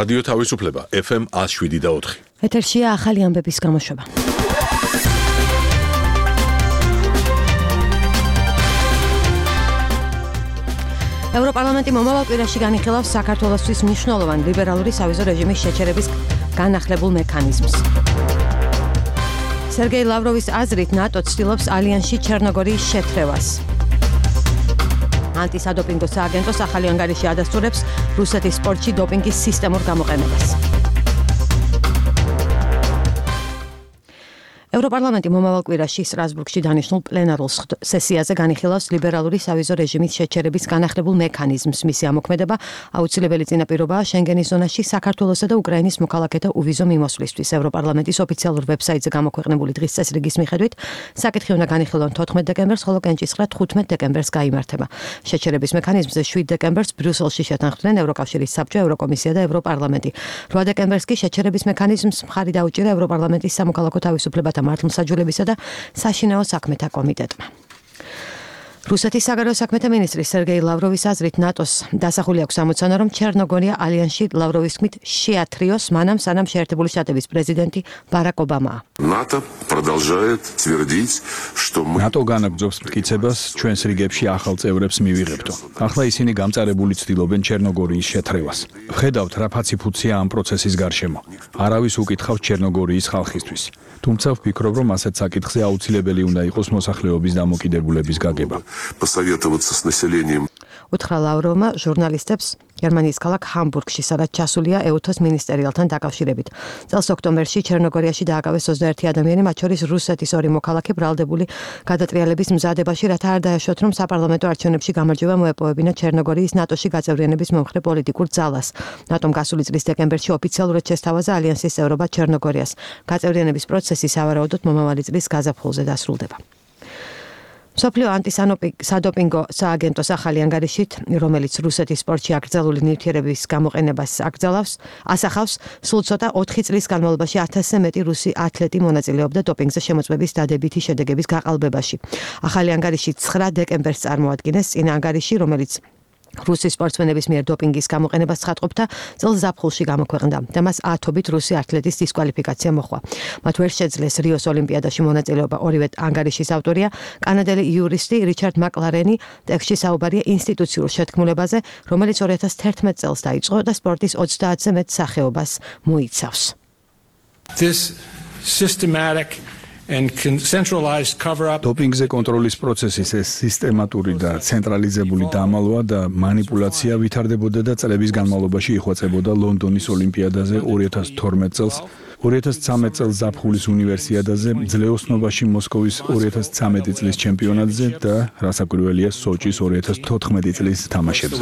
რადიო თავისუფლება FM 107.4. ეთერშია ახალი ამბების გამოშვება. ევროპარლამენტი მომავალ კვირაში განიხილავს საქართველოსთვის მნიშვნელოვან ლიბერალური სავიზო რეჟიმის შეჩერების განახლებულ მექანიზმს. სერგეი ლავროვის აზრით ნატო ცდილობს ალიანსში ჩერნოგორიის შეთრევას. ანტისადოპინგო სააგენტოს ახალი ანგარიში ადასტურებს რუსეთის სპორტში დოპინგის სისტემურ გამოყენებას. ევროპარლამენტი მომავალ კვირაში სტრასბურგში დანიშნულ პლენარულ სესიაზე განიხილავს ლიბერალური სავიზო რეჟიმის შეჩერების განახლებულ მექანიზმს. მისი ამოქმედება აუცილებელი წინაპირობაა შენგენის ზონაში საქართველოსა და უკრაინის მოქალაქეთა უვიზო მიმოსვლისთვის. ევროპარლამენტის ოფიციალურ ვებსაიტზე გამოქვეყნებული დღის წესრიგის მიხედვით საკითხი უნდა განიხილონ 14 დეკემბერს, ხოლო კენჭისყრა 15 დეკემბერს გაიმართება. შეჩერების მექანიზმზე 7 დეკემბერს ბრიუსელში შეთანხმდნენ ევროკავშირის საბჭო, ევროკომისია და ევროპარლამენტი. 8 დეკემბერს კი შეჩერების მექანიზმს მხარი დაუჭირა ევროპარლამენტის სამოქალაქო თავისუფლებათა მართლმსაჯულებისა და საშინაო საქმეთა კომიტეტმა. რუსეთის საგარეო საქმეთა მინისტრი სერგეი ლავროვის აზრით ნატოს დასახული აქვს ამოცანა, რომ ჩერნოგორია ალიანსში ლავროვის თქმით შეათრიოს, მანამ სანამ შეერთებული შტატების პრეზიდენტი ბარაკ ობამაა. ნატო განაგრძობს მტკიცებას ჩვენს რიგებში ახალ წევრებს მივიღებთო. ახლა ისინი გამწარებული ცდილობენ ჩერნოგორიის შეთრევას. ვხედავთ რა ფაციფუცია ამ პროცესის გარშემო. არავის უკითხავს ჩერნოგორიის ხალხისთვის. თუმცა ვფიქრობ, რომ ასეთ საკითხზე აუცილებელი უნდა იყოს მოსახლეობის დამოკიდებულების გაგება. უთხრა ლავროვმა ჟურნალისტებს გერმანიის ქალაქ ჰამბურგში, სადაც ჩასულია ეუთოს მინისტერიალთან დაკავშირებით. წელს ოქტომბერში ჩერნოგორიაში დააკავეს 21 ადამიანი, მათ შორის რუსეთის 2 მოქალაქე ბრალდებული გადატრიალების მზადებაში, რათა არ დაეშვათ, რომ საპარლამენტო არჩევნებში გამარჯვება მოეპოვებინა ჩერნოგორიის ნატოში გაწევრიანების მომხრე პოლიტიკურ ძალას. ნატომ გასული წლის დეკემბერში ოფიციალურად შესთავაზა ალიანსის წევრობა ჩერნოგორიას. გაწევრიანების პროცესი სავარაუდოდ მომავალი წლის გაზაფხულზე დასრულდება. მსოფლიო ანტისადოპინგო სააგენტოს ახალი ანგარიშით, რომელიც რუსეთის სპორტში აკრძალული ნივთიერების გამოყენებას ასახავს, სულ ცოტა 4 წლის განმავლობაში 1000-ზე მეტი რუსი ათლეტი მონაწილეობდა დოპინგზე შემოწმების დადებითი შედეგების გაყალბებაში. ახალი ანგარიში 9 დეკემბერს წარმოადგენს, წინა ანგარიში, რომელიც რუსის სპორტსმენების მიერ დოპინგის გამოყენებას ცხადყოფდა, წელს ზაფხულში გამოქვეყნდა და მას 10-ობით რუსი ათლეტის დისკვალიფიკაცია მოჰყვა. მათ ვერ შეძლეს რიოს ოლიმპიადაში მონაწილეობა. ორივე ანგარიშის ავტორია კანადელი იურისტი რიჩარდ მაკლარენი. ტექსტში საუბარია ინსტიტუციურ შეთქმულებაზე, რომელიც 2011 წელს დაიწყო და სპორტის 30-ზე მეტ სახეობას მოიცავს. დოპინგზე კონტროლის პროცესის ეს სისტემატური და ცენტრალიზებული დამალვა და მანიპულაცია ვითარდებოდა და წლების განმავლობაში იხვეწებოდა ლონდონის ოლიმპიადაზე 2012 წელს, 2013 წელს ზაფხულის უნივერსიადაზე, ძლეოსნობაში მოსკოვის 2013 წლის ჩემპიონატზე და რასაკვირველია სოჭის 2014 წლის თამაშებზე.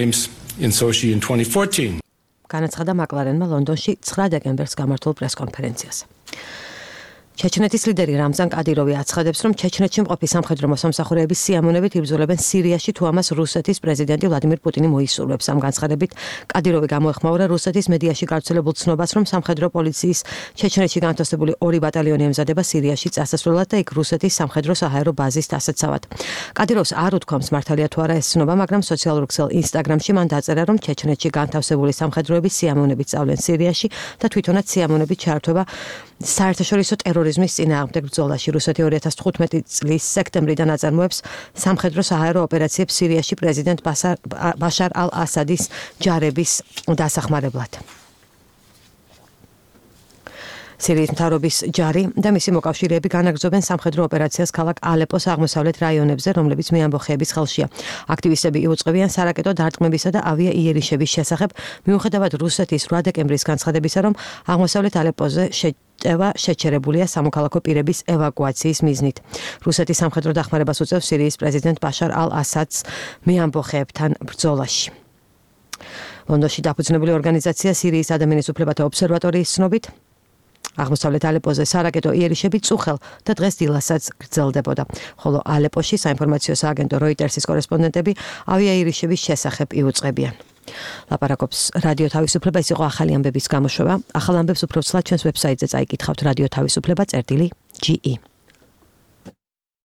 განაცხადა მაკლარენმა ლონდონში 9 დეკემბერს გამართულ პრესკონფერენციაზე. ჩეჩნეთის ლიდერი რამზან კადიროვი აცხადებს, რომ ჩეჩნეთში მყოფი სამხედრო მოსამსახურეების სიამოვნებით იბრძოლებენ სირიაში, თუ ამას რუსეთის პრეზიდენტი ვლადიმირ პუტინი მოისურვებს. ამ განცხადებით კადიროვი გამოეხმაურა რუსეთის მედიაში გავრცელებულ ცნობას, რომ სამხედრო პოლიციის ჩეჩნეთში განთავსებული 2 ბატალიონი ემზადება სირიაში წასასვლელად და იქ რუსეთის სამხედრო საჰაერო ბაზის დასაცავად. კადიროვს არ უთქვამს მართალია თუ არა ეს ცნობა, მაგრამ სოციალურ ქსელ ინსტაგრამში მან დაწერა, რომ ჩეჩნეთში განთავსებული სამხედროები სიამოვნებით სწავლენ სირიაში და თვითონაც სიამოვნებით ჩაერთვება საერთაშორისო ტერორიზმის წინააღმდეგ ბრძოლაში. რუსეთი 2015 წლის სექტემბრიდან აწარმოებს სამხედრო საჰაერო ოპერაციებს სირიაში პრეზიდენტ ბაშარ ალ-ასადის ჯარების დასახმარებლად. სირიის მთავრობის ჯარი და მისი მოკავშირეები განაგრძობენ სამხედრო ოპერაციას ქალაქ ალეპოს აღმოსავლეთ რაიონებზე, რომლებიც მეამბოხეების ხელშია. აქტივისტები იუწყებიან სარაკეტო დარტყმებისა და ავიაიერიშების შესახებ, მიუხედავად რუსეთის 8 დეკემბრის განცხადებისა, რომ აღმოსავლეთ ალეპოზე შეჩერებულია სამოქალაქო პირების ევაკუაციის მიზნით. რუსეთის სამხედრო დახმარებას უწევს სირიის პრეზიდენტ ბაშარ ალ-ასადს მეამბოხეებთან ბრძოლაში. ლონდონში დაფუძნებული ორგანიზაცია სირიის ადამიანის უფლებათა ობსერვატორიის ცნობით, აღმოსავლეთ ალეპოზე სარაკეტო იერიშები წუხელ და დღეს დილასაც გრძელდებოდა, ხოლო ალეპოში საინფორმაციო სააგენტო როიტერსის კორესპონდენტები ავიაიერიშების შესახებ იუწყებიან. ლაპარაკობს რადიო თავისუფლება, ის იყო ახალი ამბების გამოშვება. ახალ ამბებს უფრო ცლად ჩვენს ვებსაიტზე წაიკითხავთ, რადიო თავისუფლება.ge.